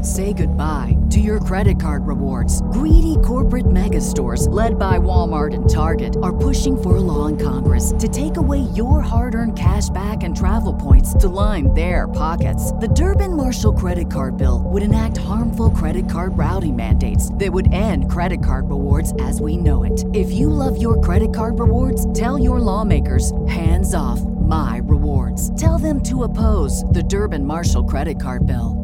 Say goodbye to your credit card rewards. Greedy corporate mega stores, led by Walmart and Target, are pushing for a law in Congress to take away your hard-earned cash back and travel points to line their pockets. The Durbin-Marshall credit card bill would enact harmful credit card routing mandates that would end credit card rewards as we know it. If you love your credit card rewards, tell your lawmakers, hands off my rewards. Tell them to oppose the Durbin-Marshall credit card bill.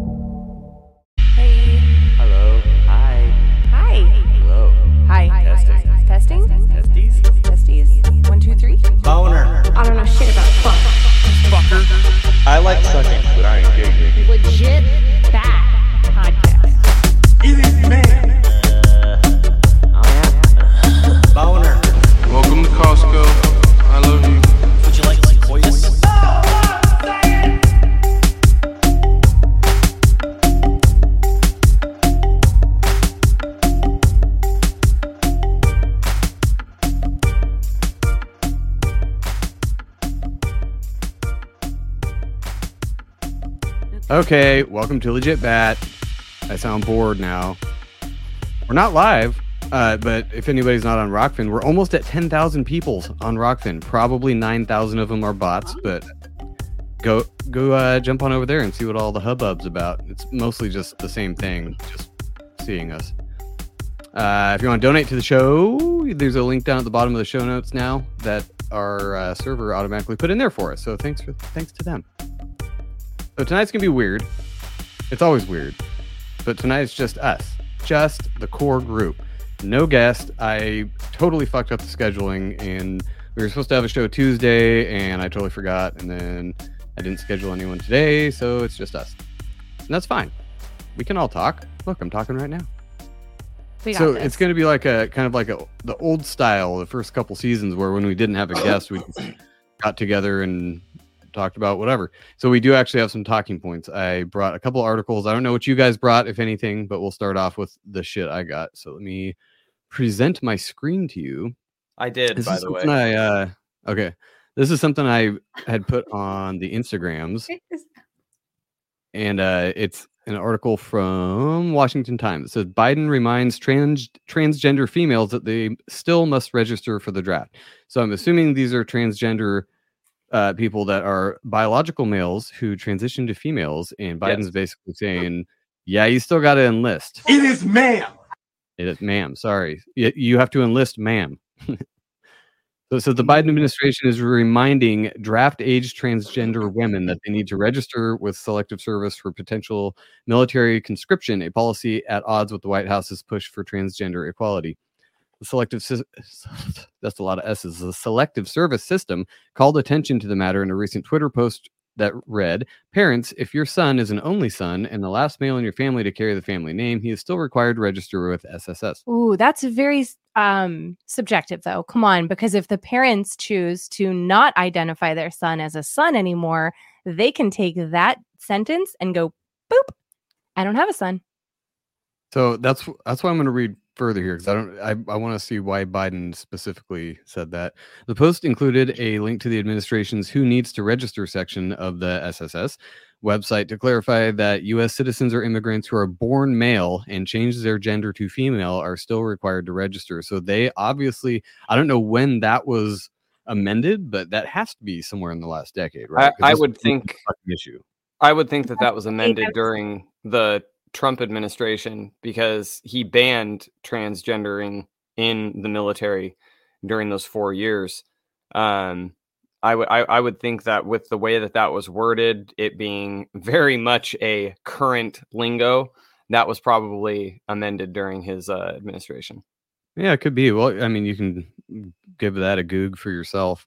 Hello. Hi. Hi. Hello. Hi. Testing. Testing? Testies. 1, 2, 3. Boner. I don't know shit about fuck. Fucker. I like sucking, but I ain't gay. Legit bad podcast. It is man. Boner. Welcome to Costco. I love you. Would you like some poison? Okay, welcome to Legit Bat. I sound bored now. We're not live, but if anybody's not on Rockfin, we're almost at 10,000 people on Rockfin. Probably 9,000 of them are bots, but go jump on over there and see what all the hubbub's about. It's mostly just the same thing, just seeing us. If you want to donate to the show, there's a link down at the bottom of the show notes now that our server automatically put in there for us. So thanks to them. So tonight's gonna be weird. It's always weird, but tonight's just us, just the core group. No guest. I totally fucked up the scheduling, and we were supposed to have a show Tuesday, and I totally forgot, and then I didn't schedule anyone today, so it's just us, and that's fine. We can all talk. Look, I'm talking right now. So it's going to be like a kind of like the old style, the first couple seasons where when we didn't have a guest, we got together and talked about whatever. So we do actually have some talking points. I brought a couple articles. I don't know what you guys brought, if anything, but we'll start off with the shit I got. So let me present my screen to you. I did, by the way. Okay. This is something I had put on the Instagrams. And it's an article from Washington Times. It says Biden reminds transgender females that they still must register for the draft. So I'm assuming these are transgender people that are biological males who transition to females, and Biden's basically saying, yeah, you still got to enlist. It is ma'am. It is ma'am. Sorry. You have to enlist ma'am. So the Biden administration is reminding draft-age transgender women that they need to register with Selective Service for potential military conscription, a policy at odds with the White House's push for transgender equality. That's a lot of S's. The Selective Service system called attention to the matter in a recent Twitter post that read, "Parents, if your son is an only son and the last male in your family to carry the family name, he is still required to register with SSS." Ooh, that's very subjective, though. Come on, because if the parents choose to not identify their son as a son anymore, they can take that sentence and go, boop, I don't have a son. So that's why I'm going to read further here, because I want to see why Biden specifically said that. The post included a link to the administration's Who Needs to Register section of the SSS website to clarify that U.S. citizens or immigrants who are born male and change their gender to female are still required to register. So they obviously, I don't know when that was amended, but that has to be somewhere in the last decade, right? I would think issue. I would think that was amended during the Trump administration, because he banned transgendering in the military during those 4 years. I would think that with the way that was worded, it being very much a current lingo, that was probably amended during his administration. Yeah, it could be. Well, I mean, you can give that a goog for yourself.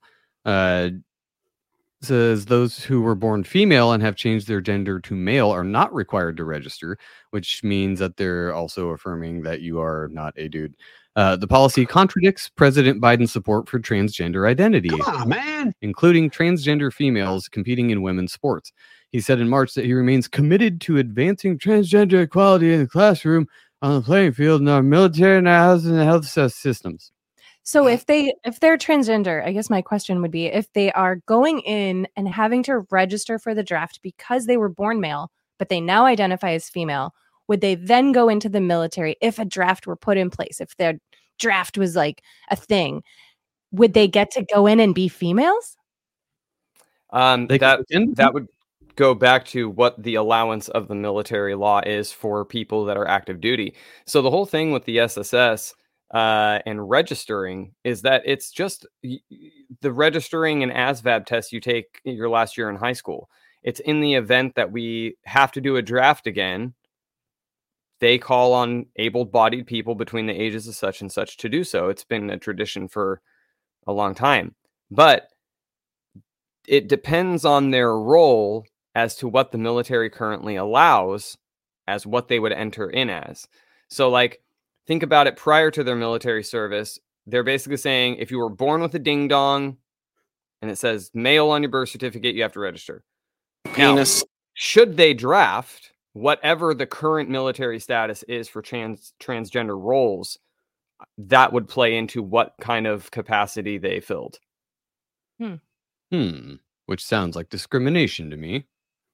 Says those who were born female and have changed their gender to male are not required to register, which means that they're also affirming that you are not a dude. The policy contradicts President Biden's support for transgender identity, including transgender females competing in women's sports. He said in March that he remains committed to advancing transgender equality in the classroom, on the playing field, in our military, and our housing and health systems. So if they're transgender, I guess my question would be, if they are going in and having to register for the draft because they were born male, but they now identify as female, would they then go into the military if a draft were put in place? If their draft was like a thing, would they get to go in and be females? That would go back to what the allowance of the military law is for people that are active duty. So the whole thing with the SSS and registering is that it's just the registering and ASVAB test you take your last year in high school. It's in the event that we have to do a draft again, they call on able-bodied people between the ages of such and such to do so. It's been a tradition for a long time. But it depends on their role as to what the military currently allows as what they would enter in as. So, like, think about it prior to their military service. They're basically saying if you were born with a ding-dong and it says male on your birth certificate, you have to register. Penis. Now, should they draft whatever the current military status is for transgender roles, that would play into what kind of capacity they filled. Which sounds like discrimination to me.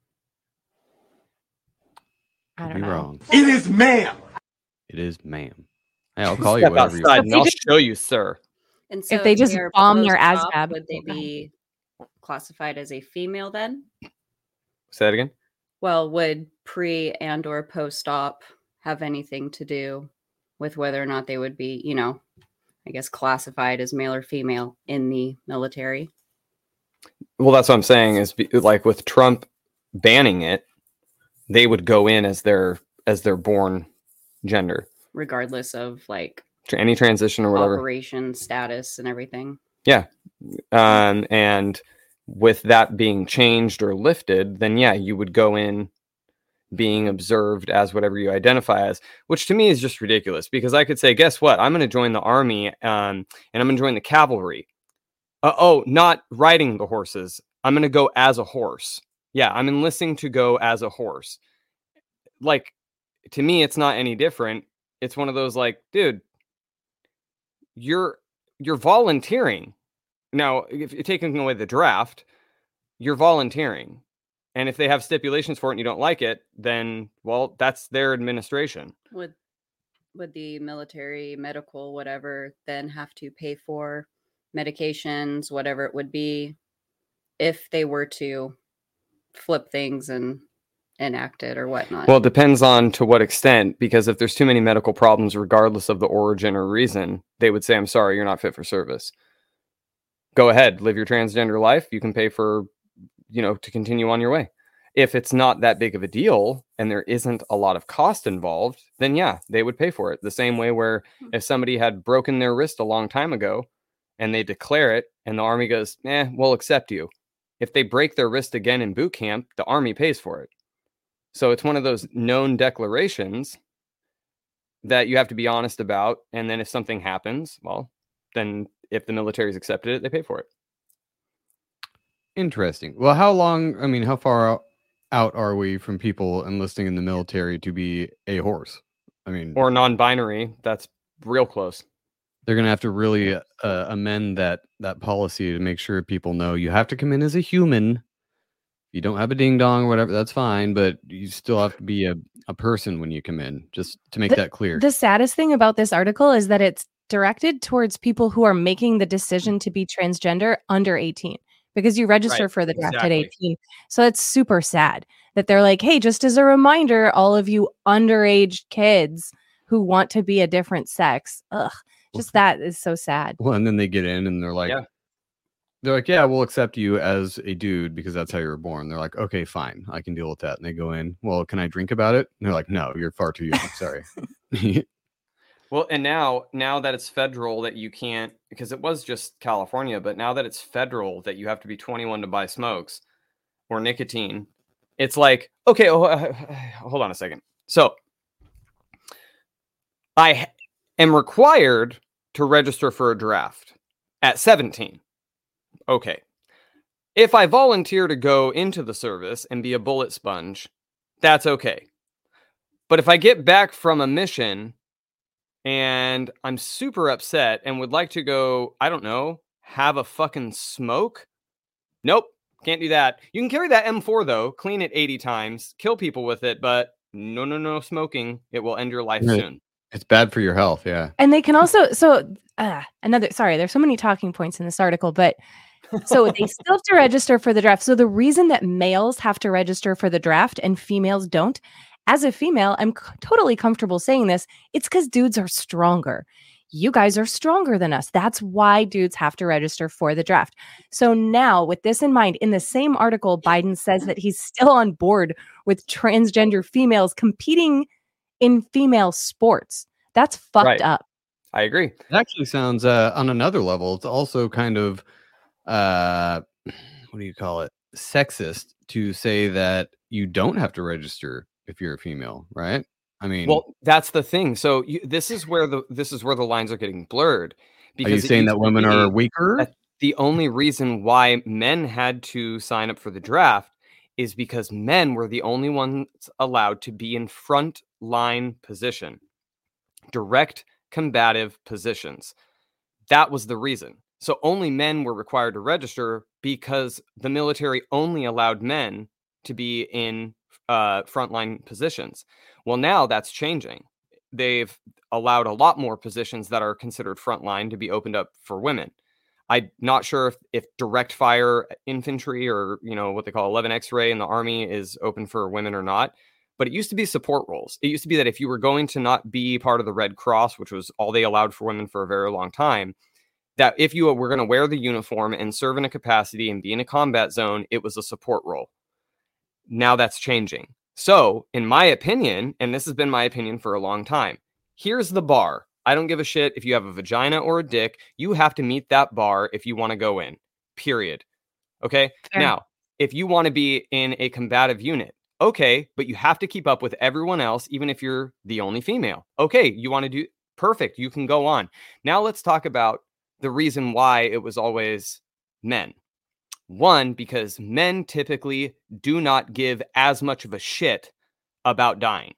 I don't Be know. wrong. It is ma'am. It is ma'am. Hey, I'll call you Step whatever you outside want. and I'll show you, sir. And so If they just are bomb their post-op, ASVAB, would they be classified as a female then? Say that again. Well, would pre and or post-op have anything to do with whether or not they would be, you know, I guess classified as male or female in the military? Well, that's what I'm saying is like with Trump banning it, they would go in as their born gender, Regardless of like any transition or whatever. operation status and everything. Yeah. And with that being changed or lifted, then yeah, you would go in being observed as whatever you identify as, which to me is just ridiculous because I could say, guess what? I'm going to join the army and I'm going to join the cavalry. Not riding the horses. I'm going to go as a horse. Yeah, I'm enlisting to go as a horse. Like, to me, it's not any different. It's one of those like, dude, you're volunteering. Now, if you're taking away the draft, you're volunteering. And if they have stipulations for it and you don't like it, then, well, that's their administration. Would the military, medical, whatever, then have to pay for medications, whatever it would be, if they were to flip things and enact it or whatnot? Well, it depends on to what extent, because if there's too many medical problems, regardless of the origin or reason, they would say, I'm sorry, you're not fit for service. Go ahead, live your transgender life. You can pay for, to continue on your way. If it's not that big of a deal and there isn't a lot of cost involved, then yeah, they would pay for it. The same way where if somebody had broken their wrist a long time ago and they declare it and the army goes, we'll accept you. If they break their wrist again in boot camp, the army pays for it. So it's one of those known declarations that you have to be honest about. And then if something happens, well, then if the military's accepted it, they pay for it. Interesting. Well, how far out are we from people enlisting in the military to be a horse? Or non-binary, that's real close. They're going to have to really amend that policy to make sure people know you have to come in as a human. You don't have a ding dong or whatever, that's fine, but you still have to be a person when you come in, just to make that clear. The saddest thing about this article is that it's directed towards people who are making the decision to be transgender under 18, because you register for the draft at 18. So it's super sad that they're like, hey, just as a reminder, all of you underage kids who want to be a different sex. Just that is so sad. Well, and then they get in and they're like, yeah, we'll accept you as a dude because that's how you were born. They're like, okay, fine, I can deal with that. And they go in, well, can I drink about it? And they're like, no, you're far too young. Sorry. Well, and now that it's federal that you can't, because it was just California, but now that it's federal that you have to be 21 to buy smokes or nicotine, it's like, okay, hold on a second. So I am required to register for a draft at 17. Okay. If I volunteer to go into the service and be a bullet sponge, that's okay. But if I get back from a mission and I'm super upset and would like to go, I don't know, have a fucking smoke, nope, can't do that. You can carry that M4 though, clean it 80 times, kill people with it, but no smoking. It will end your life Right. soon. It's bad for your health. Yeah. And they can also there's so many talking points in this article, but so they still have to register for the draft. So the reason that males have to register for the draft and females don't, as a female, I'm totally comfortable saying this. It's because dudes are stronger. You guys are stronger than us. That's why dudes have to register for the draft. So now, with this in mind, in the same article, Biden says that he's still on board with transgender females competing in female sports. That's fucked Right. up. I agree. It actually sounds on another level. It's also kind of what do you call it? Sexist to say that you don't have to register if you're a female, right? I mean, Well, that's the thing. So this is where the lines are getting blurred. are you it saying used that to women be are weaker? that the only reason why men had to sign up for the draft is because men were the only ones allowed to be in front line position, direct combative positions. That was the reason. So only men were required to register because the military only allowed men to be in frontline positions. Well, now that's changing. They've allowed a lot more positions that are considered frontline to be opened up for women. I'm not sure if direct fire infantry or, what they call 11 X-ray in the Army is open for women or not. But it used to be support roles. It used to be that if you were going to not be part of the Red Cross, which was all they allowed for women for a very long time, that if you were going to wear the uniform and serve in a capacity and be in a combat zone, it was a support role. Now that's changing. So, in my opinion, and this has been my opinion for a long time, here's the bar. I don't give a shit if you have a vagina or a dick. You have to meet that bar if you want to go in, period. Okay? Fair. Now, if you want to be in a combative unit, okay, but you have to keep up with everyone else, even if you're the only female. Okay, you want to do perfect. You can go on. Now let's talk about the reason why it was always men. One, because men typically do not give as much of a shit about dying.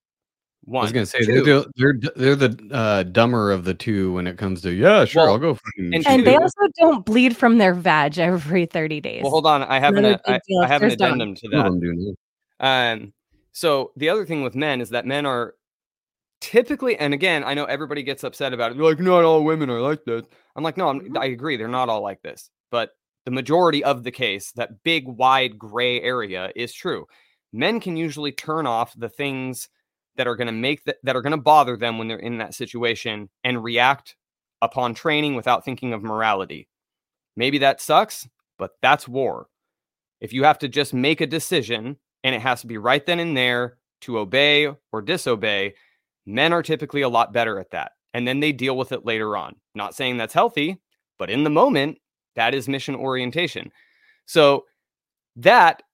One. I was gonna say Two, they're the dumber of the two when it comes to sure, Well, I'll go. fucking and shoot And they it. also don't bleed from their vag every 30 days. well, hold on. I have Another big deal I if have an there's done. addendum to Some of that. them do now. So the other thing with men is that men are typically, and again, I know everybody gets upset about it. They're like, not all women are like this. I'm like, no, I agree. They're not all like this. But the majority of the case, that big, wide gray area is true. Men can usually turn off the things that are going to that are going to bother them when they're in that situation and react upon training without thinking of morality. Maybe that sucks, but that's war. If you have to just make a decision and it has to be right then and there to obey or disobey, men are typically a lot better at that. And then they deal with it later on. Not saying that's healthy, but in the moment, that is mission orientation. So that,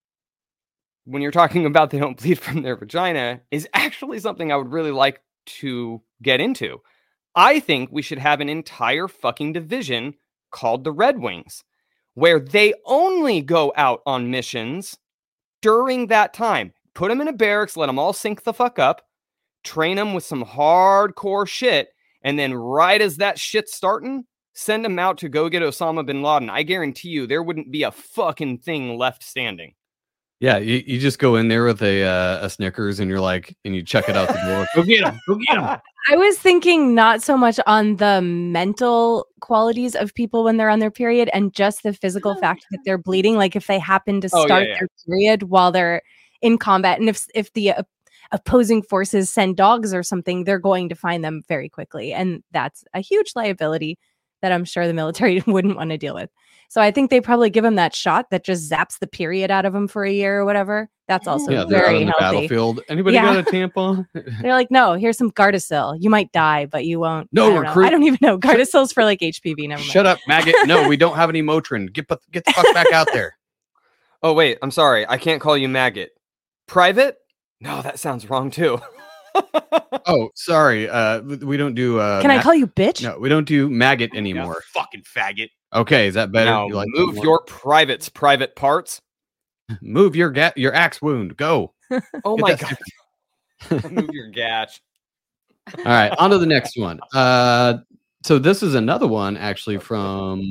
when you're talking about they don't bleed from their vagina, is actually something I would really like to get into. I think we should have an entire fucking division called the Red Wings, where they only go out on missions during that time. Put them in a barracks, let them all sync the fuck up, train them with some hardcore shit, and then right as that shit's starting, send them out to go get Osama bin Laden. I guarantee you there wouldn't be a fucking thing left standing. Yeah, you just go in there with a Snickers and you're like, and you check it out the door. Go get him. Go get him. I was thinking not so much on the mental qualities of people when they're on their period and just the physical fact that they're bleeding. Like if they happen to start their period while they're in combat, and if the opposing forces send dogs or something, they're going to find them very quickly. And that's a huge liability that I'm sure the military wouldn't want to deal with. So I think they probably give them that shot that just zaps the period out of them for a year or whatever. That's also Yeah, they're out very on the healthy. battlefield. Anybody Yeah. got a tampon? They're like, no, here's some Gardasil. You might die, but you won't. No, I don't know. recruit- I don't even know. Gardasil's for like HPV. Never mind. Shut up, maggot. No, we don't have any Motrin. Get the fuck back out there. Oh, wait, I'm sorry. I can't call you maggot. Private? No, that sounds wrong too. Oh, sorry. We don't do. Can I call you bitch? No, we don't do maggot anymore. Fucking faggot. Okay, is that better? Now, You like move that more? your private parts. Move your axe wound. Go. Oh Get my that god. Move your gatch. All right, on to the next one. So this is another one actually from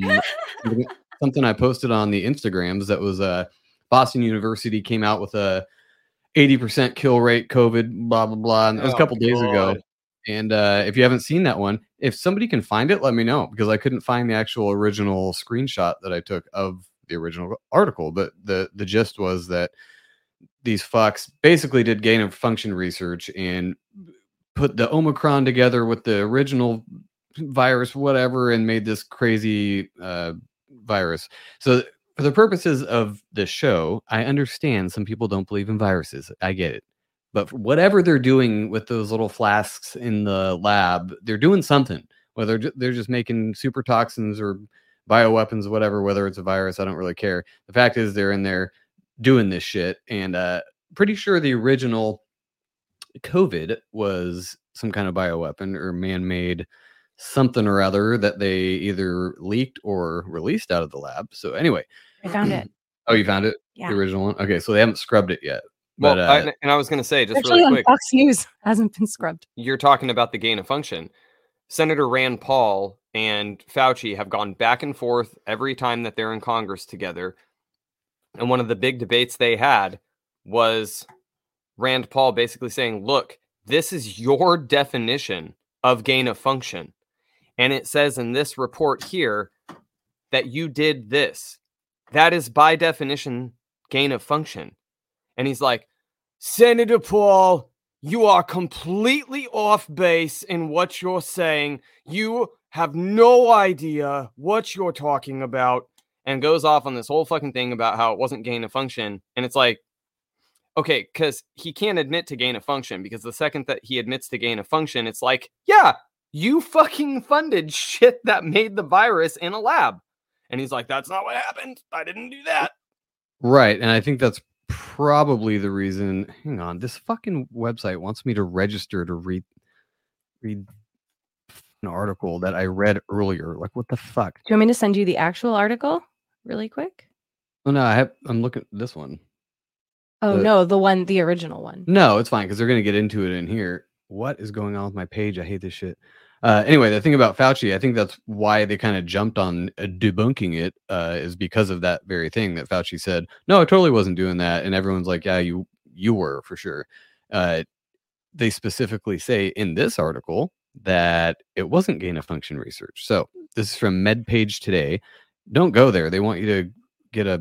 something I posted on the Instagrams. That was Boston University came out with a 80% kill rate, COVID, blah, blah, blah. And that was a couple days ago. God. And if you haven't seen that one, if somebody can find it, let me know, because I couldn't find the actual original screenshot that I took of the original article. But the gist was that these fucks basically did gain of function research and put the Omicron together with the original virus, whatever, and made this crazy virus. So for the purposes of the show, I understand some people don't believe in viruses. I get it. But for whatever they're doing with those little flasks in the lab, they're doing something. Whether they're just making super toxins or bioweapons, whatever, whether it's a virus, I don't really care. The fact is they're in there doing this shit. And pretty sure the original COVID was some kind of bioweapon or man-made something or other that they either leaked or released out of the lab. So anyway. I found it. Oh, you found it? Yeah. The original one? Okay, so they haven't scrubbed it yet. Well, But I was going to say, just Actually, really on quick, Fox News hasn't been scrubbed. you're talking about the gain of function. Senator Rand Paul and Fauci have gone back and forth every time that they're in Congress together. And one of the big debates they had was Rand Paul basically saying, look, this is your definition of gain of function. And it says in this report here that you did this. That is by definition gain of function. And he's like, Senator Paul, you are completely off base in what you're saying. You have no idea what you're talking about. And goes off on this whole fucking thing about how it wasn't gain of function. And it's like, okay, because he can't admit to gain of function, because the second that he admits to gain of function, it's like, yeah, you fucking funded shit that made the virus in a lab. And he's like, that's not what happened. I didn't do that. right, and I think that's probably the reason. Hang on, this fucking website wants me to register to read an article that I read earlier. Like, what the fuck? Do you want me to send you the actual article really quick? Oh no, I'm looking at this one. Oh, no, the original one. No, it's fine because they're going to get into it in here. What is going on with my page? I hate this shit. Anyway, the thing about Fauci, I think that's why they kind of jumped on debunking it, is because of that very thing that Fauci said, no, I totally wasn't doing that. And everyone's like, yeah, you were for sure. They specifically say in this article that it wasn't gain of function research. So this is from MedPage Today. Don't go there. They want you to get a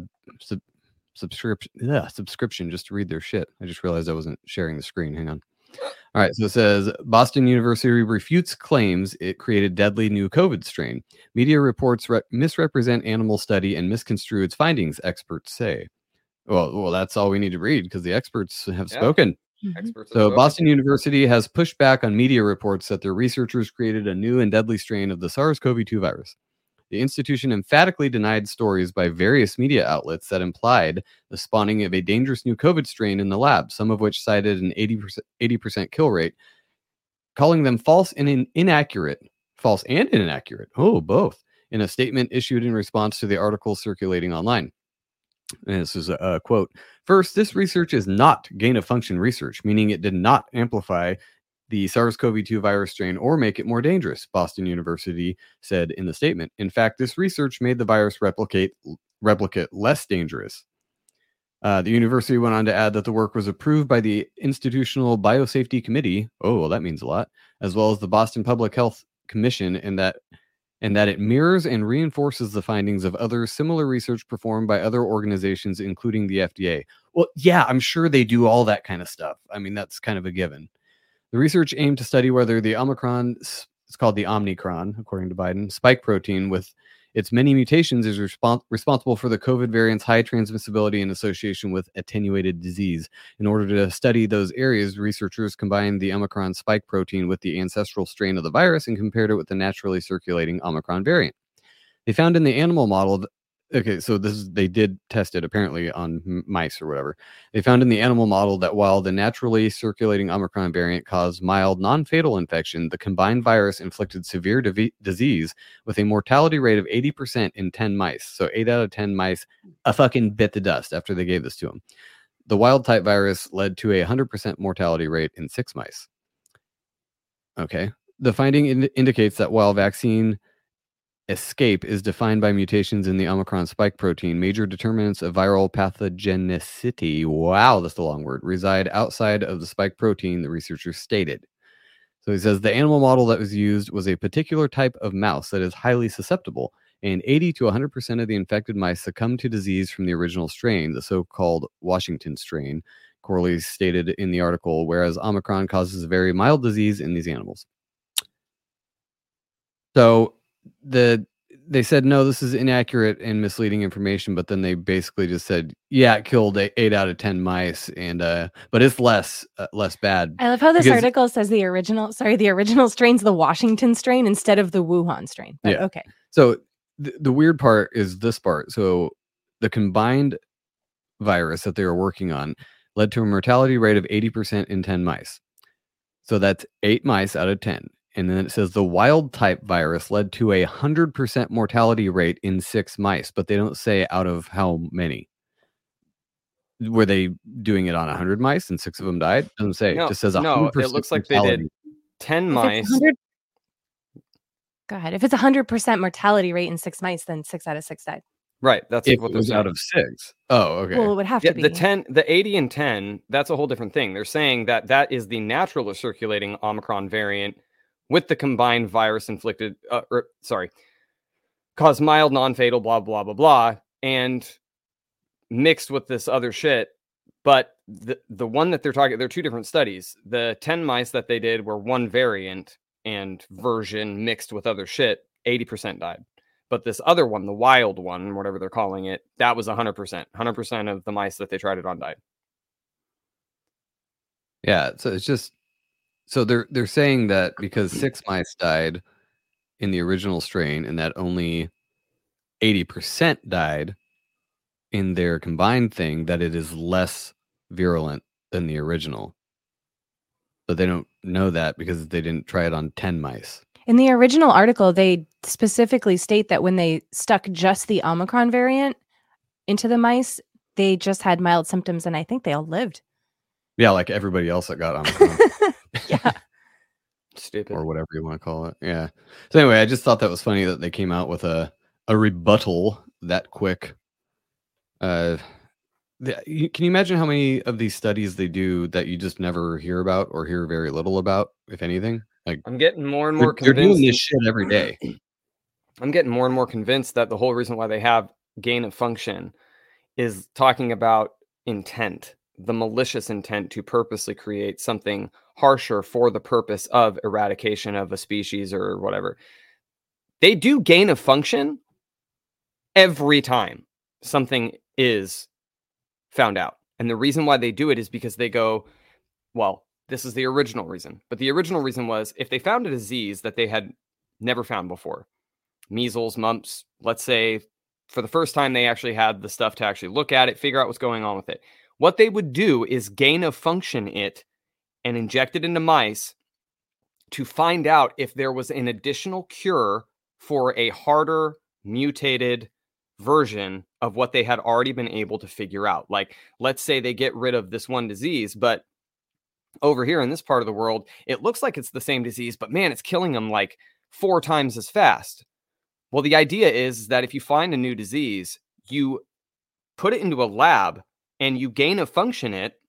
subscription just to read their shit. I just realized I wasn't sharing the screen. Hang on. All right, so it says Boston University refutes claims it created deadly new COVID strain. Media reports misrepresent animal study and misconstrue its findings, experts say. Well, that's all we need to read because the experts have spoken. Experts have So spoken. Boston University has pushed back on media reports that their researchers created a new and deadly strain of the SARS-CoV-2 virus. The institution emphatically denied stories by various media outlets that implied the spawning of a dangerous new COVID strain in the lab, some of which cited an 80% kill rate, calling them false and inaccurate. False and inaccurate. Oh, both. In a statement issued in response to the articles circulating online. And this is a quote. First, this research is not gain-of-function research, meaning it did not amplify the SARS-CoV-2 virus strain or make it more dangerous, Boston University said in the statement. In fact, this research made the virus replicate less dangerous. The university went on to add that the work was approved by the Institutional Biosafety Committee. Oh, well, that means a lot, as well as the Boston Public Health Commission, and that it mirrors and reinforces the findings of other similar research performed by other organizations, including the FDA. Well, yeah, I'm sure they do all that kind of stuff. I mean, that's kind of a given. The research aimed to study whether the Omicron, it's called the Omicron, according to Biden, spike protein with its many mutations is responsible for the COVID variant's high transmissibility in association with attenuated disease. In order to study those areas, researchers combined the Omicron spike protein with the ancestral strain of the virus and compared it with the naturally circulating Omicron variant. They found in the animal model okay, so they did test it apparently on mice or whatever. They found in the animal model that while the naturally circulating Omicron variant caused mild, non-fatal infection, the combined virus inflicted severe disease with a mortality rate of 80% in 10 mice. So 8 out of 10 mice fucking bit the dust after they gave this to them. The wild-type virus led to a 100% mortality rate in 6 mice. Okay. The finding indicates that while vaccine escape is defined by mutations in the Omicron spike protein. Major determinants of viral pathogenicity, wow, that's a long word, reside outside of the spike protein, the researchers stated. So he says the animal model that was used was a particular type of mouse that is highly susceptible, and 80 to 100% of the infected mice succumbed to disease from the original strain, the so-called Washington strain, Corley stated in the article, whereas Omicron causes a very mild disease in these animals. So they said, no, this is inaccurate and misleading information, but then they basically just said, yeah, it killed 8 out of 10 mice, and but it's less bad. I love how this article says the original strain's the Washington strain instead of the Wuhan strain. But, yeah. Okay. So the weird part is this part. So the combined virus that they were working on led to a mortality rate of 80% in 10 mice. So that's 8 mice out of 10. And then it says the wild type virus led to a 100% mortality rate in 6 mice, but they don't say out of how many. Were they doing it on 100 mice and 6 of them died? It doesn't say. It just says 100%. No, it looks like they did 10 mice. Go ahead. If it's 100% mortality rate in 6 mice, then 6 out of 6 died. Right. That's if what it they're was saying. out of 6. Oh, okay. Well, it would have to be. The 80 and 10, that's a whole different thing. They're saying that is the natural or circulating Omicron variant with the combined virus inflicted, caused mild, non-fatal, blah, blah, blah, blah, and mixed with this other shit. But the one that they're talking, they're 2 different studies. The 10 mice that they did were one variant and version mixed with other shit, 80% died. But this other one, the wild one, whatever they're calling it, that was 100%. 100% of the mice that they tried it on died. Yeah, so it's just so they're saying that because 6 mice died in the original strain and that only 80% died in their combined thing, that it is less virulent than the original. But they don't know that because they didn't try it on 10 mice. In the original article, they specifically state that when they stuck just the Omicron variant into the mice, they just had mild symptoms, and I think they all lived. Yeah, like everybody else that got Omicron. Yeah. Stupid. Or whatever you want to call it. Yeah. So anyway, I just thought that was funny that they came out with a rebuttal that quick. Can you imagine how many of these studies they do that you just never hear about or hear very little about, if anything? Like, I'm getting more and more they're convinced. doing this shit every day. I'm getting more and more convinced that the whole reason why they have gain of function is talking about intent, the malicious intent to purposely create something harsher for the purpose of eradication of a species or whatever. They do gain of function every time something is found out. And the reason why they do it is because they go, well, this is the original reason. But the original reason was if they found a disease that they had never found before, measles, mumps, let's say for the first time they actually had the stuff to actually look at it, figure out what's going on with it. What they would do is gain of function it and inject it into mice to find out if there was an additional cure for a harder, mutated version of what they had already been able to figure out. Like, let's say they get rid of this one disease, but over here in this part of the world, it looks like it's the same disease, but man, it's killing them like 4 times as fast. Well, the idea is that if you find a new disease, you put it into a lab and you gain of function it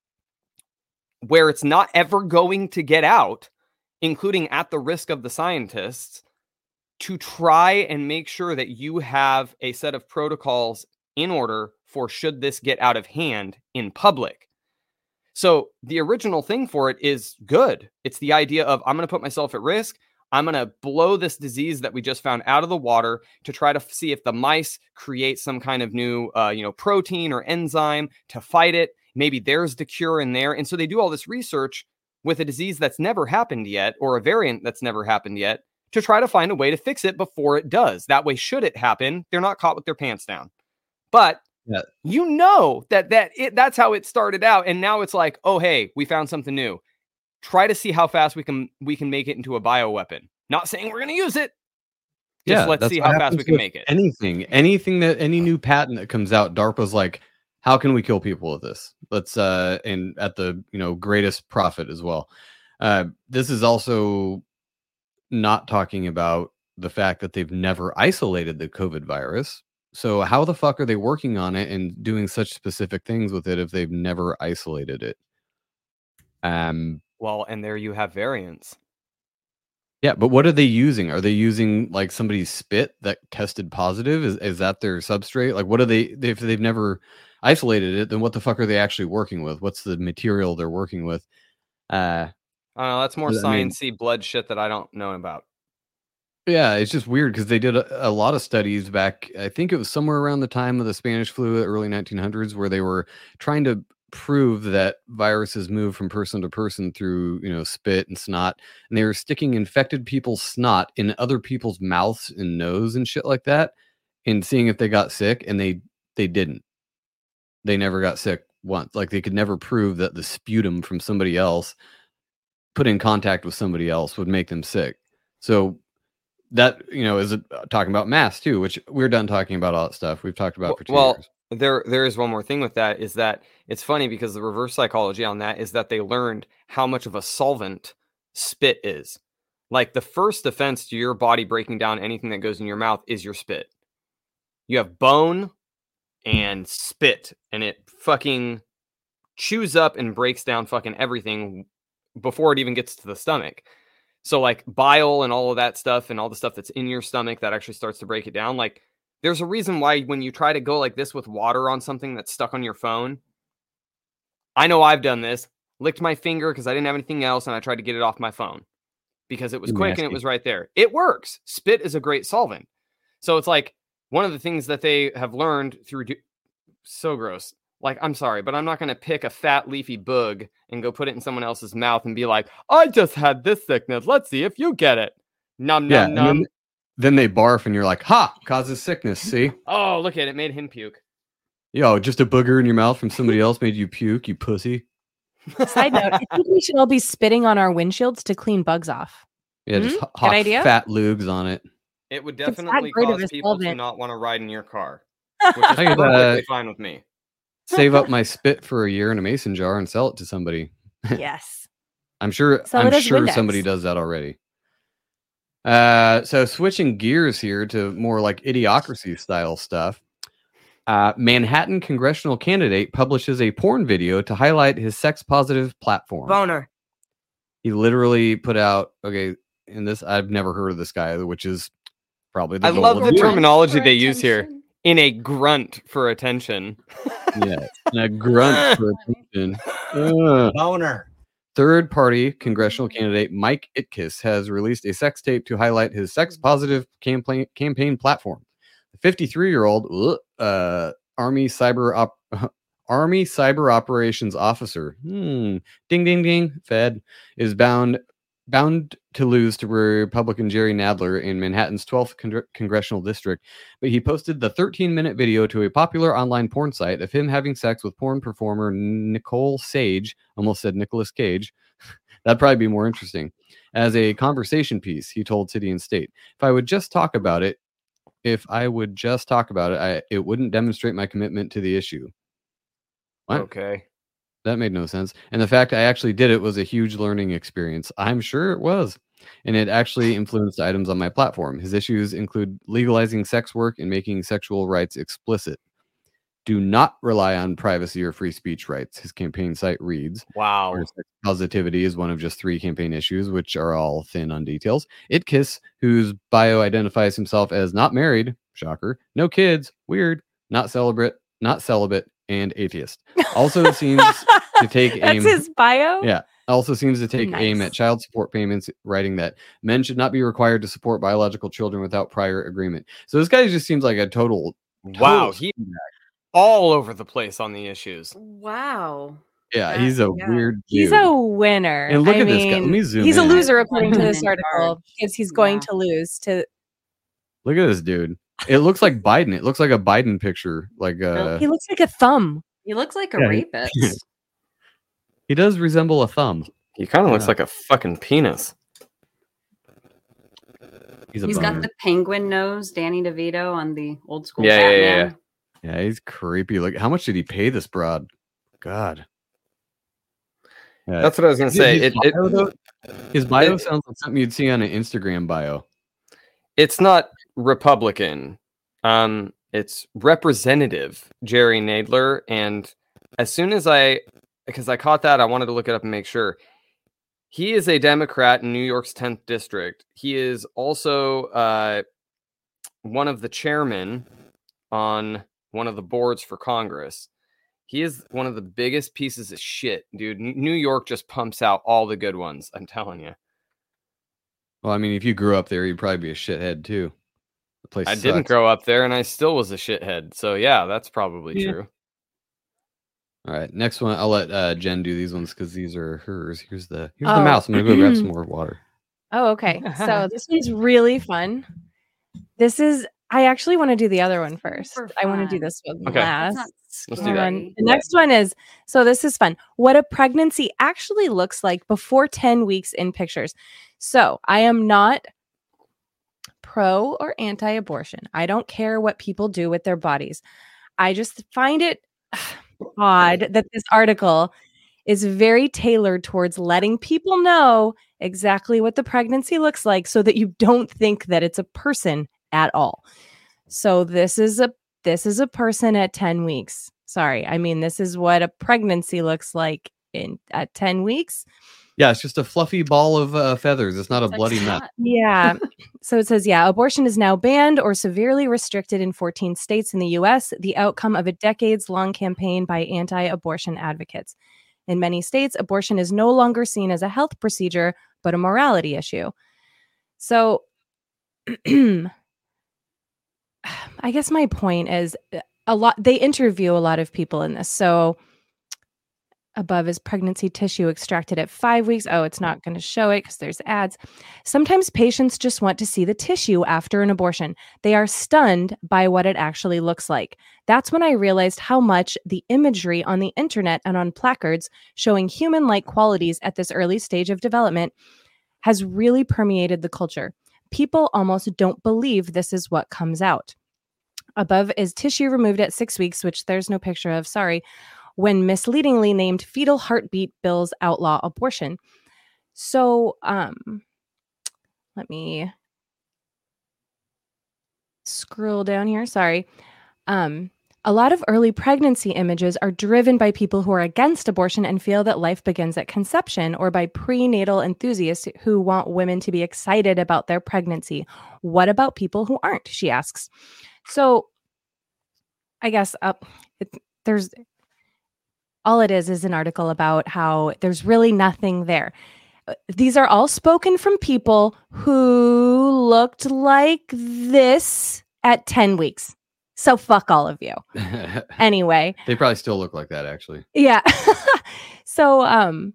where it's not ever going to get out, including at the risk of the scientists, to try and make sure that you have a set of protocols in order for should this get out of hand in public. So the original thing for it is good. It's the idea of I'm going to put myself at risk. I'm going to blow this disease that we just found out of the water to try to see if the mice create some kind of new, protein or enzyme to fight it. Maybe there's the cure in there. And so they do all this research with a disease that's never happened yet, or a variant that's never happened yet, to try to find a way to fix it before it does. That way, should it happen, they're not caught with their pants down. But you know that's how it started out. And now it's like, oh, hey, we found something new. Try to see how fast we can make it into a bioweapon. Not saying we're going to use it. Just let's see how fast we can make it. Anything that any new patent that comes out, DARPA's like, how can we kill people with this? Let's and at the greatest profit as well. This is also not talking about the fact that they've never isolated the COVID virus. So how the fuck are they working on it and doing such specific things with it if they've never isolated it? Well, and there you have variants. Yeah, but what are they using? Are they using like somebody's spit that tested positive? Is that their substrate? Like, what are they? If they've never isolated it, then what the fuck are they actually working with? What's the material they're working with? I don't know. That's more sciencey blood shit that I don't know about. Yeah, it's just weird because they did a lot of studies back. I think it was somewhere around the time of the Spanish flu, the early 1900s, where they were trying to prove that viruses move from person to person through, spit and snot, and they were sticking infected people's snot in other people's mouths and nose and shit like that, and seeing if they got sick, and they didn't. They never got sick once. Like, they could never prove that the sputum from somebody else put in contact with somebody else would make them sick. So that, is talking about masks too, which we're done talking about all that stuff we've talked about for 2 years. There is one more thing with that, is that it's funny because the reverse psychology on that is that they learned how much of a solvent spit is. Like, the first defense to your body breaking down anything that goes in your mouth is your spit. You have bone and spit, and it fucking chews up and breaks down fucking everything before it even gets to the stomach. So like bile and all of that stuff and all the stuff that's in your stomach that actually starts to break it down. Like, there's a reason why when you try to go like this with water on something that's stuck on your phone, I know I've done this, licked my finger because I didn't have anything else, and I tried to get it off my phone because it was quick and it was right there. It works. Spit is a great solvent. So it's like one of the things that they have learned through so gross. Like, I'm sorry, but I'm not going to pick a fat leafy bug and go put it in someone else's mouth and be like, I just had this sickness. Let's see if you get it. Num, num, num. Then they barf and you're like, ha, causes sickness. See? Oh, look at it. Made him puke. Yo, just a booger in your mouth from somebody else made you puke, you pussy. Side note, I think we should all be spitting on our windshields to clean bugs off. Yeah, just hot fat lugs on it. It would definitely cause people to not want to ride in your car, which is perfectly fine with me. Save up my spit for a year in a mason jar and sell it to somebody. Yes. I'm sure somebody does that already. So switching gears here to more like Idiocracy style stuff. Manhattan congressional candidate publishes a porn video to highlight his sex positive platform. Boner. He literally put out, in this, I've never heard of this guy, which is probably the goal. I love the terminology they use here. In a grunt for attention. Yeah, in a grunt for attention. Boner. Third-party congressional candidate Mike Itkis has released a sex tape to highlight his sex-positive campaign platform. The 53-year-old Army Cyber Operations Officer, ding, ding, ding, Fed, is bound to lose to Republican Jerry Nadler in Manhattan's 12th congressional district, but he posted the 13-minute video to a popular online porn site of him having sex with porn performer Nicole Sage, almost said Nicolas Cage. That'd probably be more interesting. As a conversation piece, he told City and State, if I would just talk about it, it wouldn't demonstrate my commitment to the issue. What? Okay. That made no sense. And the fact I actually did it was a huge learning experience. I'm sure it was. And it actually influenced items on my platform. His issues include legalizing sex work and making sexual rights explicit. Do not rely on privacy or free speech rights, his campaign site reads. Wow. Sex positivity is one of just 3 campaign issues, which are all thin on details. Itkis, whose bio identifies himself as not married, shocker, no kids, weird, not celibate, and atheist. Also seems to take aim. That's his bio? Yeah. Also seems to take aim at child support payments, writing that men should not be required to support biological children without prior agreement. So this guy just seems like a total He's all over the place on the issues. Wow. Yeah, he's a weird dude. He's a winner. And look at this guy. Let me zoom He's in. a loser according to this article because he's going to lose to. Look at this dude. It looks like Biden. It looks like a Biden picture. Like he looks like a thumb. He looks like a rapist. He does resemble a thumb. He kind of looks like a fucking penis. He's got the penguin nose, Danny DeVito on the old school Batman. Yeah, he's creepy. Like, how much did he pay this broad? God. That's what I was gonna say. His bio sounds like something you'd see on an Instagram bio. It's not Republican. It's Representative Jerry Nadler. And as soon as because I caught that, I wanted to look it up and make sure. He is a Democrat in New York's 10th district. He is also one of the chairmen on one of the boards for Congress. He is one of the biggest pieces of shit, dude. New York just pumps out all the good ones. I'm telling you. Well, I mean, if you grew up there, you'd probably be a shithead too. The place I sucks. didn't grow up there, and I still was a shithead. So yeah, that's probably true. All right, next one. I'll let Jen do these ones because these are hers. Here's the mouse. I'm gonna go grab some more water. Oh, okay. So this one's really fun. I actually want to do the other one first. I want to do this one last. Let's do that. The next one is, so this is fun. What a pregnancy actually looks like before 10 weeks in pictures. So I am not pro or anti-abortion. I don't care what people do with their bodies. I just find it odd that this article is very tailored towards letting people know exactly what the pregnancy looks like so that you don't think that it's a person at all. So this is a person at 10 weeks. Sorry. I mean, this is what a pregnancy looks like at 10 weeks. Yeah, it's just a fluffy ball of feathers. It's not a bloody nut. Yeah. So it says, abortion is now banned or severely restricted in 14 states in the U.S., the outcome of a decades-long campaign by anti-abortion advocates. In many states, abortion is no longer seen as a health procedure, but a morality issue. So I guess my point is they interview a lot of people in this. So above is pregnancy tissue extracted at 5 weeks. Oh, it's not going to show it because there's ads. Sometimes patients just want to see the tissue after an abortion. They are stunned by what it actually looks like. That's when I realized how much the imagery on the internet and on placards showing human-like qualities at this early stage of development has really permeated the culture. People almost don't believe this is what comes out. Above is tissue removed at 6 weeks, which there's no picture of, sorry, when misleadingly named fetal heartbeat bills outlaw abortion. So let me scroll down here. Sorry. A lot of early pregnancy images are driven by people who are against abortion and feel that life begins at conception, or by prenatal enthusiasts who want women to be excited about their pregnancy. What about people who aren't? She asks. So I guess there's all it is an article about how there's really nothing there. These are all spoken from people who looked like this at 10 weeks. So fuck all of you. Anyway. They probably still look like that, actually. Yeah. So,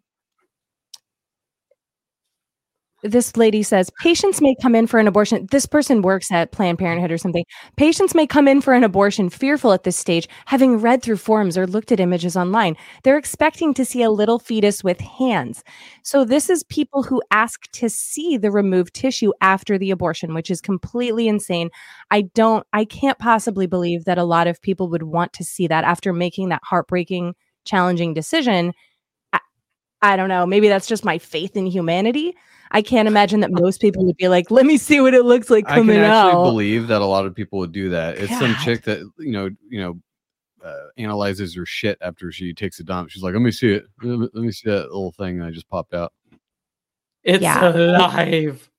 this lady says, patients may come in for an abortion. This person works at Planned Parenthood or something. Patients may come in for an abortion fearful at this stage, having read through forums or looked at images online. They're expecting to see a little fetus with hands. So this is people who ask to see the removed tissue after the abortion, which is completely insane. I can't possibly believe that a lot of people would want to see that after making that heartbreaking, challenging decision. I don't know. Maybe that's just my faith in humanity. I can't imagine that most people would be like, let me see what it looks like coming out. I can actually believe that a lot of people would do that. It's some chick that, analyzes her shit after she takes a dump. She's like, let me see it. Let me see that little thing that just popped out. It's alive.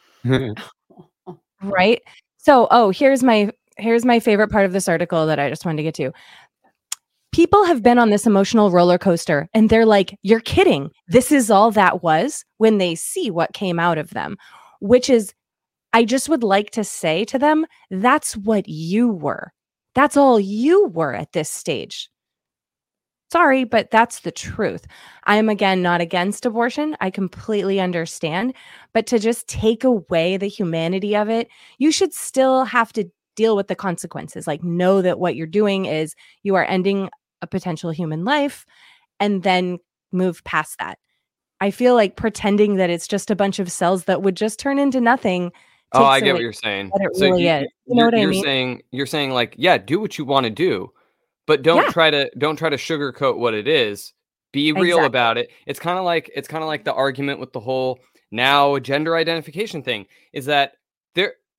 Right? So, here's my favorite part of this article that I just wanted to get to. People have been on this emotional roller coaster and they're like, you're kidding. This is all that was, when they see what came out of them, which is, I just would like to say to them, that's what you were. That's all you were at this stage. Sorry, but that's the truth. I am, again, not against abortion. I completely understand. But to just take away the humanity of it, you should still have to deal with the consequences. Like, know that what you're doing is you are ending a potential human life, and then move past that. I feel like pretending that it's just a bunch of cells that would just turn into nothing. Oh, I get what you're saying. What it really is. You know what I mean? You're saying like, yeah, do what you want to do, but don't try to sugarcoat what it is. Be real about it. It's kind of like the argument with the whole now gender identification thing is that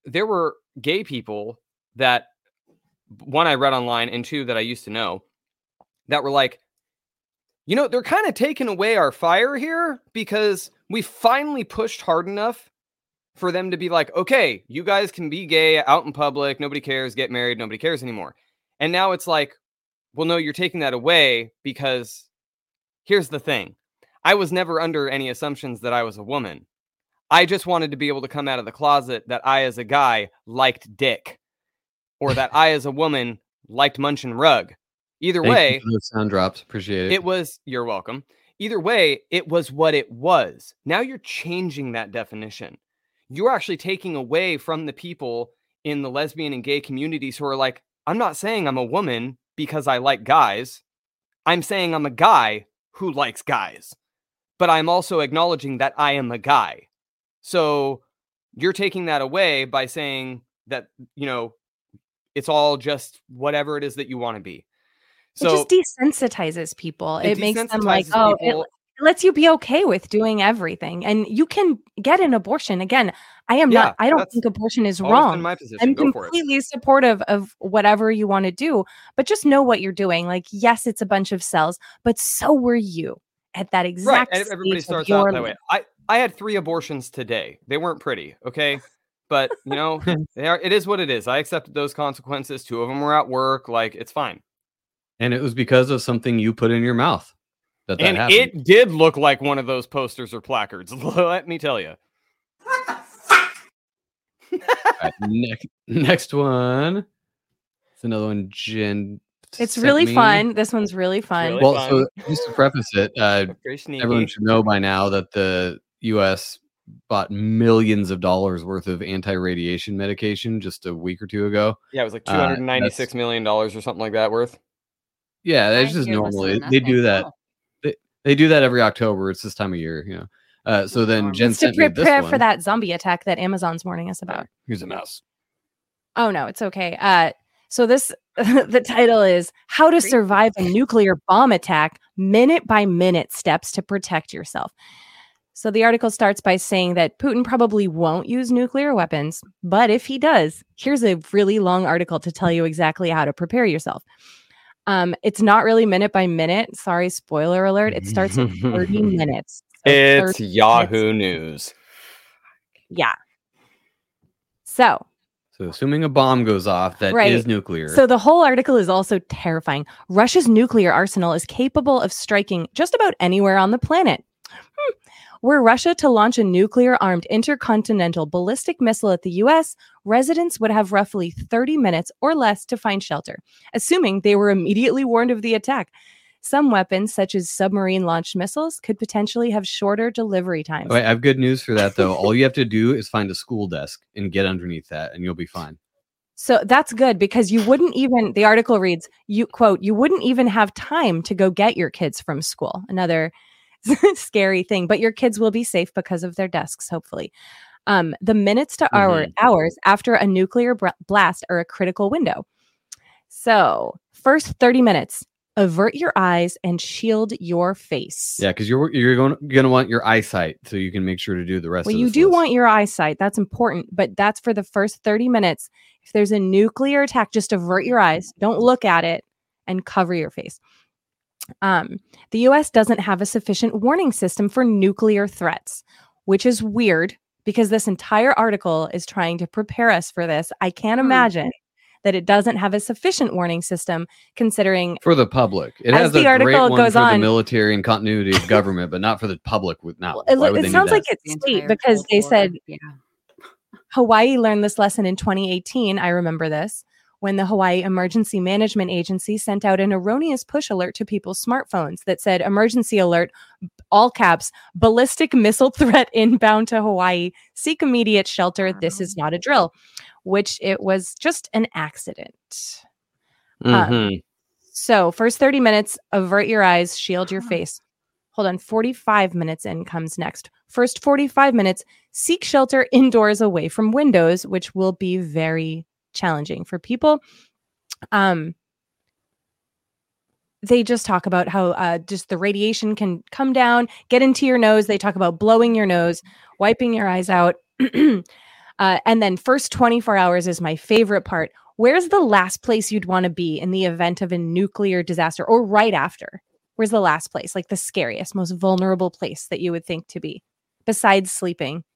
there were gay people that, one, I read online, and two, that I used to know, that were like, they're kind of taking away our fire here because we finally pushed hard enough for them to be like, okay, you guys can be gay out in public. Nobody cares. Get married. Nobody cares anymore. And now it's like, well, no, you're taking that away because here's the thing. I was never under any assumptions that I was a woman. I just wanted to be able to come out of the closet that I, as a guy, liked dick, or that I, as a woman, liked munchin' rug. Either way, those sound drops. Appreciate it. You're welcome. Either way, it was what it was. Now you're changing that definition. You're actually taking away from the people in the lesbian and gay communities who are like, I'm not saying I'm a woman because I like guys. I'm saying I'm a guy who likes guys. But I'm also acknowledging that I am a guy. So you're taking that away by saying that, it's all just whatever it is that you want to be. So it just desensitizes people. It makes them like, people. It lets you be okay with doing everything. And you can get an abortion. Again, I don't think abortion is wrong. My position. I'm Go for it. completely supportive of whatever you want to do, but just know what you're doing. Like, yes, it's a bunch of cells, but so were you at that exact right. Everybody stage starts of your out that way. I had 3 abortions today. They weren't pretty, okay? But, it is what it is. I accepted those consequences. 2 of them were at work. Like, it's fine. And it was because of something you put in your mouth that happened. It did look like one of those posters or placards. Let me tell you. Right, next one. It's another one. Jen. It's really fun. This one's really fun. Really well, fun. so just to preface it, everyone should know by now that the U.S. bought millions of dollars worth of anti-radiation medication just a week or 2 ago. Yeah, it was like $296 million or something like that worth. Yeah, that's just normal. They do that. They do that every October. It's this time of year, So then Jen sent me this prepare one. for that zombie attack that Amazon's warning us about. Here's a mouse. Oh no, it's okay. So this the title is How to Survive a Nuclear Bomb Attack, Minute by Minute Steps to Protect Yourself. So the article starts by saying that Putin probably won't use nuclear weapons, but if he does, here's a really long article to tell you exactly how to prepare yourself. It's not really minute by minute. Sorry, spoiler alert. It starts at 30 minutes. So it's Yahoo News. Yeah. So assuming a bomb goes off that is nuclear. So the whole article is also terrifying. Russia's nuclear arsenal is capable of striking just about anywhere on the planet. Were Russia to launch a nuclear-armed intercontinental ballistic missile at the U.S., residents would have roughly 30 minutes or less to find shelter, assuming they were immediately warned of the attack. Some weapons, such as submarine-launched missiles, could potentially have shorter delivery times. Wait, I have good news for that, though. All you have to do is find a school desk and get underneath that, and you'll be fine. So that's good because you wouldn't even, the article reads, you wouldn't even have time to go get your kids from school. Another scary thing, but your kids will be safe because of their desks, hopefully. The minutes to hours after a nuclear blast are a critical window. So first 30 minutes, avert your eyes and shield your face. Yeah, because you're going to want your eyesight so you can make sure to do the rest of Well, this you do list. want your eyesight. That's important, but that's for the first 30 minutes. If there's a nuclear attack, just avert your eyes. Don't look at it and cover your face. The U.S. doesn't have a sufficient warning system for nuclear threats, which is weird because this entire article is trying to prepare us for this. I can't imagine that it doesn't have a sufficient warning system considering for the public. It as has the a great article one goes for on, the military and continuity of government, but not for the public. It sounds like it's state because they said Hawaii learned this lesson in 2018. I remember this. When the Hawaii Emergency Management Agency sent out an erroneous push alert to people's smartphones that said, emergency alert, all caps, ballistic missile threat inbound to Hawaii, seek immediate shelter, this is not a drill, which it was just an accident. So first 30 minutes, avert your eyes, shield your face. Hold on, 45 minutes in comes next. First 45 minutes, seek shelter indoors away from windows, which will be very challenging for people. They just talk about how just the radiation can come down, get into your nose. They talk about blowing your nose, wiping your eyes out. And then first 24 hours is my favorite part. Where's the last place you'd want to be in the event of a nuclear disaster, or right after? Where's the last place, like the scariest, most vulnerable place that you would think to be besides sleeping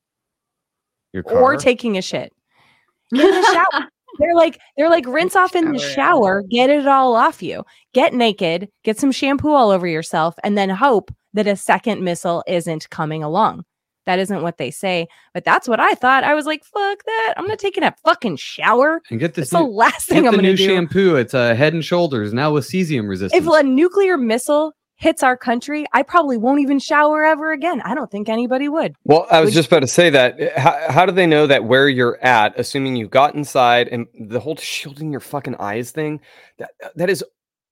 Your car? or taking a shit? In the shower. They're like rinse off in the shower, get it all off you, get naked, get some shampoo all over yourself, and then hope that a second missile isn't coming along. That isn't what they say, but that's what I thought. I was like, fuck that. I'm not taking a fucking shower. And get this That's the last thing I'm going to do. shampoo. It's Head and Shoulders now with cesium resistance. If a nuclear missile hits our country, I probably won't even shower ever again. I don't think anybody would. Well, I was just about to say that. How do they know that where you're at, assuming you got inside, and the whole shielding your fucking eyes thing, that is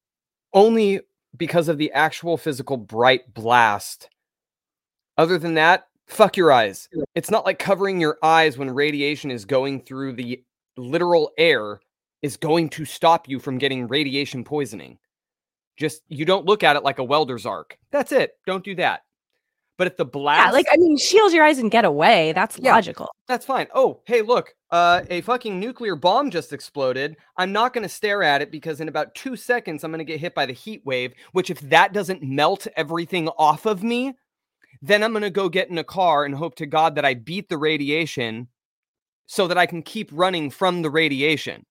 only because of the actual physical bright blast. Other than that, fuck your eyes. It's not like covering your eyes when radiation is going through the literal air is going to stop you from getting radiation poisoning. Just, you don't look at it like a welder's arc. That's it. Don't do that. But if the blast... Yeah, shield your eyes and get away. That's logical. That's fine. Oh, hey, look. A fucking nuclear bomb just exploded. I'm not going to stare at it because in about 2 seconds, I'm going to get hit by the heat wave, which if that doesn't melt everything off of me, then I'm going to go get in a car and hope to God that I beat the radiation so that I can keep running from the radiation.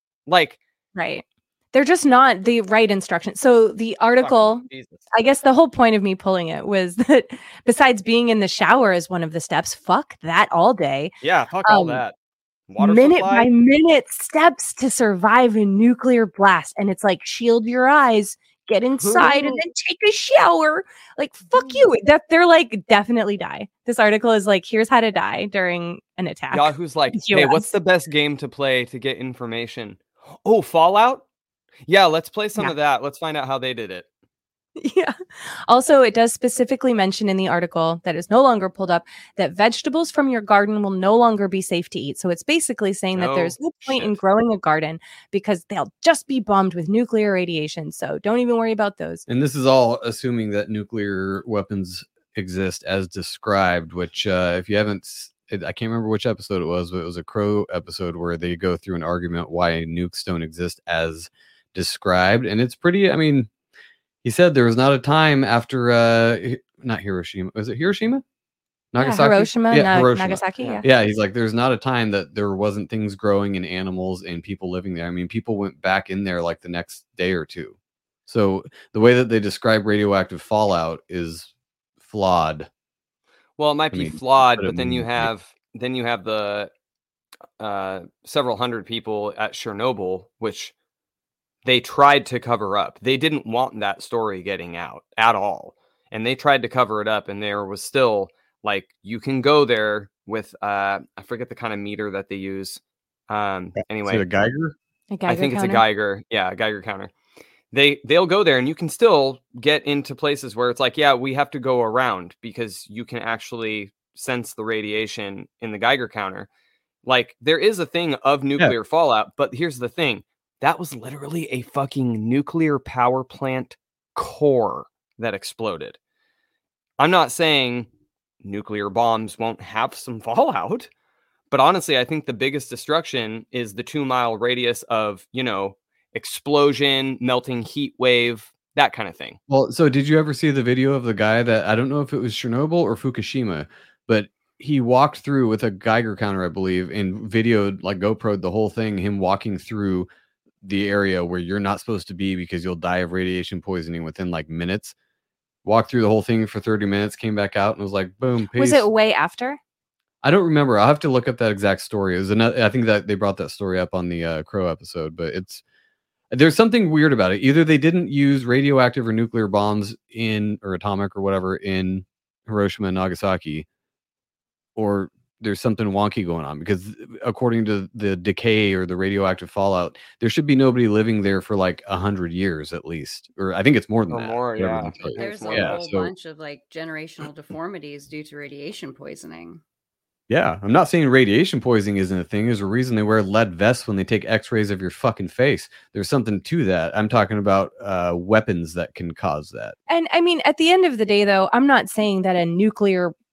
Right. They're just not the right instructions. So the article, I guess the whole point of me pulling it was that besides being in the shower as one of the steps, fuck that all day. Yeah, fuck all that. Water minute supply? by minute steps to survive a nuclear blast. And it's like, shield your eyes, get inside, and then take a shower. Like, fuck you. That they're like, definitely die. This article is like, here's how to die during an attack. Yahoo's like, hey, what's the best game to play to get information? Oh, Fallout? Yeah, let's play some of that. Let's find out how they did it. Yeah. Also, it does specifically mention in the article that is no longer pulled up that vegetables from your garden will no longer be safe to eat. So it's basically saying that there's no point in growing a garden because they'll just be bombed with nuclear radiation. So don't even worry about those. And this is all assuming that nuclear weapons exist as described, which if you haven't... I can't remember which episode it was, but it was a Crow episode where they go through an argument why nukes don't exist as described. And it's pretty, I mean, he said there was not a time after, not Hiroshima. Was it Hiroshima? Nagasaki? Hiroshima, Hiroshima. Nagasaki. Yeah, he's like, there's not a time that there wasn't things growing and animals and people living there. I mean, people went back in there like the next day or two. So the way that they describe radioactive fallout is flawed. Well, it might be flawed, but then you have the several hundred people at Chernobyl, which they tried to cover up. They didn't want that story getting out at all, and they tried to cover it up. And there was still like, you can go there with I forget the kind of meter that they use. Anyway, is it a Geiger? I think it's a Geiger. Yeah, a Geiger counter. They'll go there and you can still get into places where it's like, yeah, we have to go around because you can actually sense the radiation in the Geiger counter. Like, there is a thing of nuclear fallout, but here's the thing. That was literally a fucking nuclear power plant core that exploded. I'm not saying nuclear bombs won't have some fallout, but honestly, I think the biggest destruction is the 2-mile radius of, explosion, melting heat wave, that kind of thing. Well, so did you ever see the video of the guy that, I don't know if it was Chernobyl or Fukushima, but he walked through with a Geiger counter, I believe, and videoed, like GoPro'd the whole thing, him walking through the area where you're not supposed to be because you'll die of radiation poisoning within like minutes. Walked through the whole thing for 30 minutes, came back out and was like, boom, peace. Was it way after? I don't remember. I'll have to look up that exact story. It was I think that they brought that story up on the Crow episode, but there's something weird about it. Either they didn't use radioactive or nuclear bombs or atomic or whatever in Hiroshima and Nagasaki, or there's something wonky going on, because according to the decay or the radioactive fallout, there should be nobody living there for like 100 years at least, or I think it's more than that. More, yeah. There's a whole bunch of like generational deformities due to radiation poisoning. Yeah, I'm not saying radiation poisoning isn't a thing. There's a reason they wear lead vests when they take x-rays of your fucking face. There's something to that. I'm talking about weapons that can cause that. And I mean, at the end of the day, though, I'm not saying that a nuclear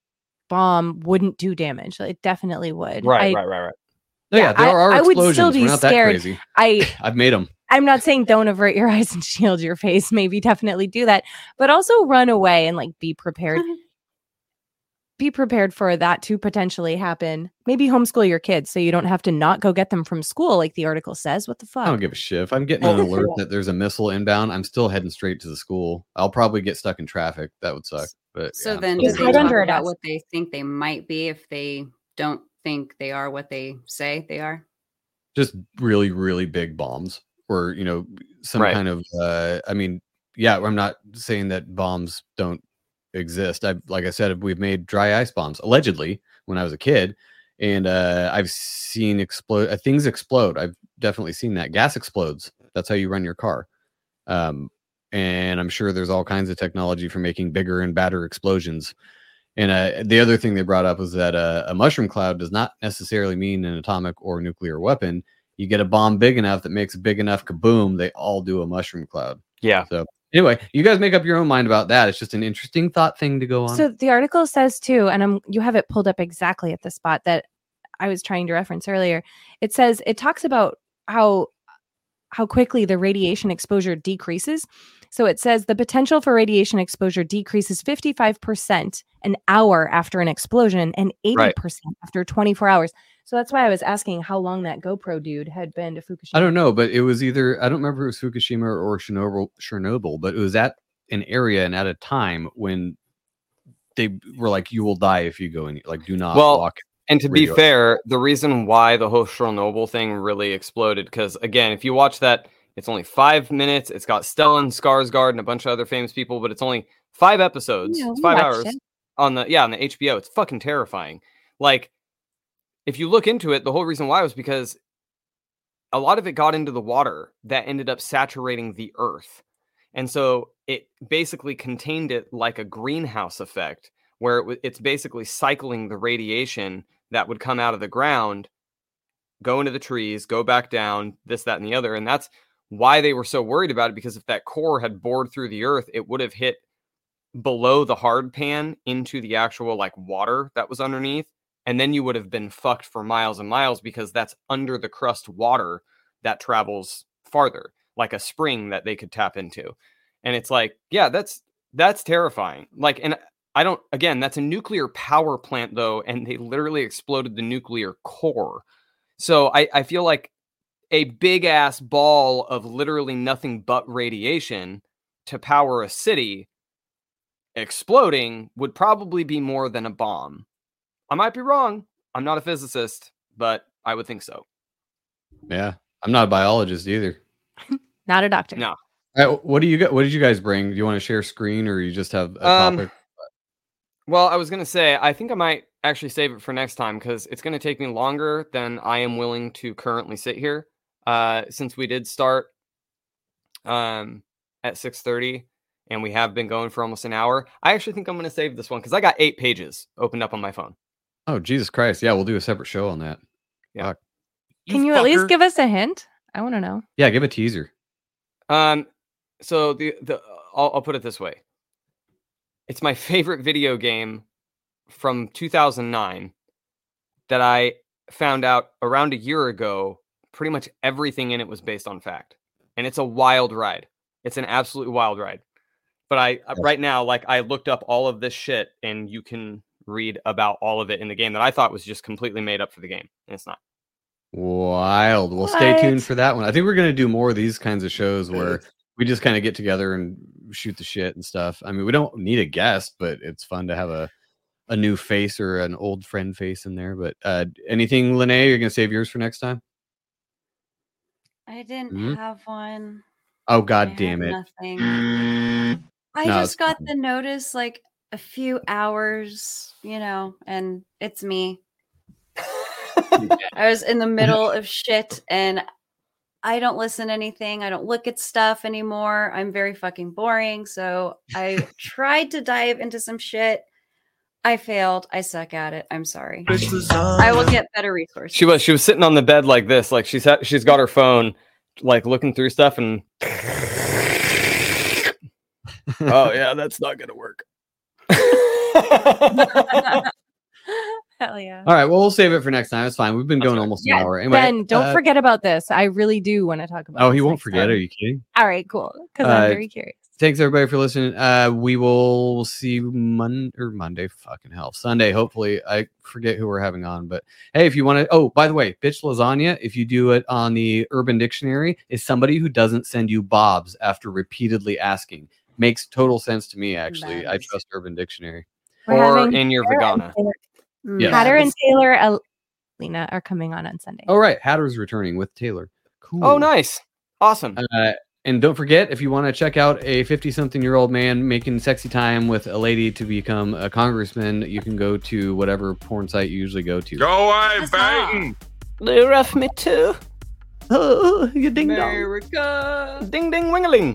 bomb wouldn't do damage. It definitely would. Right. No, yeah, there are I would explosions. still be We're not scared. that crazy. I've made them. I'm not saying don't avert your eyes and shield your face. Maybe definitely do that, but also run away and like be prepared. Be prepared for that to potentially happen. Maybe homeschool your kids so you don't have to not go get them from school, like the article says. What the fuck? I don't give a shit. If I'm getting an alert that there's a missile inbound, I'm still heading straight to the school. I'll probably get stuck in traffic. That would suck. But So yeah, then Just do they right talk under about it. what they think they might be if they don't think they are what they say they are? just really, really big bombs or, some Right. kind of, I'm not saying that bombs don't exist. Like I said, we've made dry ice bombs allegedly when I was a kid, and I've seen things explode. I've definitely seen that. Gas explodes. That's how you run your car. And I'm sure there's all kinds of technology for making bigger and badder explosions. And the other thing they brought up was that a mushroom cloud does not necessarily mean an atomic or nuclear weapon. You get a bomb big enough that makes a big enough kaboom, they all do a mushroom cloud. Yeah. So anyway, you guys make up your own mind about that. It's just an interesting thought thing to go on. So the article says too, and you have it pulled up exactly at the spot that I was trying to reference earlier. It says it talks about how quickly the radiation exposure decreases. So it says the potential for radiation exposure decreases 55% an hour after an explosion and 80% after 24 hours. So that's why I was asking how long that GoPro dude had been to Fukushima. I don't know, but it was either, I don't remember if it was Fukushima or Chernobyl, but it was at an area and at a time when they were like, you will die if you go in, like, do not walk. And to be fair, the reason why the whole Chernobyl thing really exploded, because again, if you watch that, it's only 5 minutes. It's got Stellan Skarsgård and a bunch of other famous people, but it's only 5 episodes. Yeah, it's we 5 watched hours it. on the HBO. It's fucking terrifying. Like, if you look into it, the whole reason why was because a lot of it got into the water that ended up saturating the earth. And so it basically contained it like a greenhouse effect, where it's basically cycling the radiation that would come out of the ground, go into the trees, go back down, this, that, and the other. And that's why they were so worried about it, because if that core had bored through the earth, it would have hit below the hard pan into the actual like water that was underneath. And then you would have been fucked for miles and miles, because that's under the crust water that travels farther, like a spring that they could tap into. And it's like, yeah, that's terrifying. Like, and that's a nuclear power plant though. And they literally exploded the nuclear core. So I feel like a big ass ball of literally nothing but radiation to power a city exploding would probably be more than a bomb. I might be wrong. I'm not a physicist, but I would think so. Yeah. I'm not a biologist either. Not a doctor. No. What did you guys bring? Do you want to share screen, or you just have a topic? Well, I was going to say, I think I might actually save it for next time, because it's going to take me longer than I am willing to currently sit here. Since we did start at 6:30 and we have been going for almost an hour, I actually think I'm going to save this one because I got 8 pages opened up on my phone. Oh, Jesus Christ. Yeah, we'll do a separate show on that. Yeah. Fuck. Can you at least give us a hint? I want to know. Yeah, give a teaser. So I'll put it this way. It's my favorite video game from 2009 that I found out around a year ago. Pretty much everything in it was based on fact. And it's a wild ride. It's an absolute wild ride. But right now, like, I looked up all of this shit, and you can read about all of it in the game that I thought was just completely made up for the game. And it's not. Wild. Well, stay tuned for that one. I think we're going to do more of these kinds of shows where we just kind of get together and shoot the shit and stuff. I mean, we don't need a guest, but it's fun to have a new face or an old friend face in there. But anything, Linnea, you're going to save yours for next time? I didn't have one. Oh, God damn it. Nothing. I just got the notice like a few hours, and it's me. I was in the middle of shit, and I don't listen to anything. I don't look at stuff anymore. I'm very fucking boring. So I tried to dive into some shit. I failed. I suck at it. I'm sorry. I will get better resources. She was sitting on the bed like this, like she's got her phone, like looking through stuff, and oh yeah, that's not gonna work. Hell yeah. All right. Well, we'll save it for next time. It's fine. We've been That's going right. almost an hour. Anyway, Ben, don't forget about this. I really do want to talk about Oh, this he won't next forget. time. Are you kidding? All right, cool. Because I'm very curious. Thanks everybody for listening. We will see you Monday. Fucking hell, Sunday. Hopefully, I forget who we're having on. But hey, if you want to, oh, by the way, bitch lasagna. If you do it on the Urban Dictionary, is somebody who doesn't send you bobs after repeatedly asking. Makes total sense to me. Actually, I Nice. trust Urban Dictionary. We're Or having in your Hatter and vagina. Taylor- Yes. Hatter and Taylor Lena are coming on Sunday. Oh right, Hatter's returning with Taylor. Cool. Oh, nice. Awesome. And don't forget, if you want to check out a 50-something-year-old man making sexy time with a lady to become a congressman, you can go to whatever porn site you usually go to. Go away, Baton! They rough me too. Oh, you ding dong. America. Ding ding wingaling.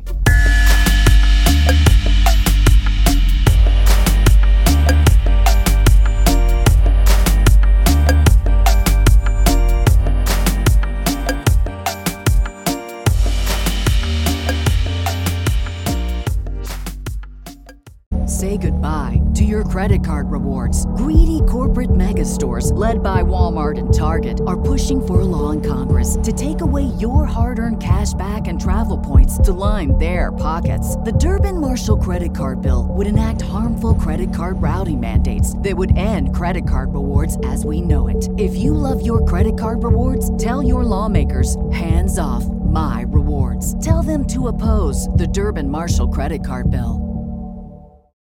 Say goodbye to your credit card rewards. Greedy corporate mega stores, led by Walmart and Target, are pushing for a law in Congress to take away your hard-earned cash back and travel points to line their pockets. The Durbin-Marshall credit card bill would enact harmful credit card routing mandates that would end credit card rewards as we know it. If you love your credit card rewards, tell your lawmakers, hands off my rewards. Tell them to oppose the Durbin-Marshall credit card bill.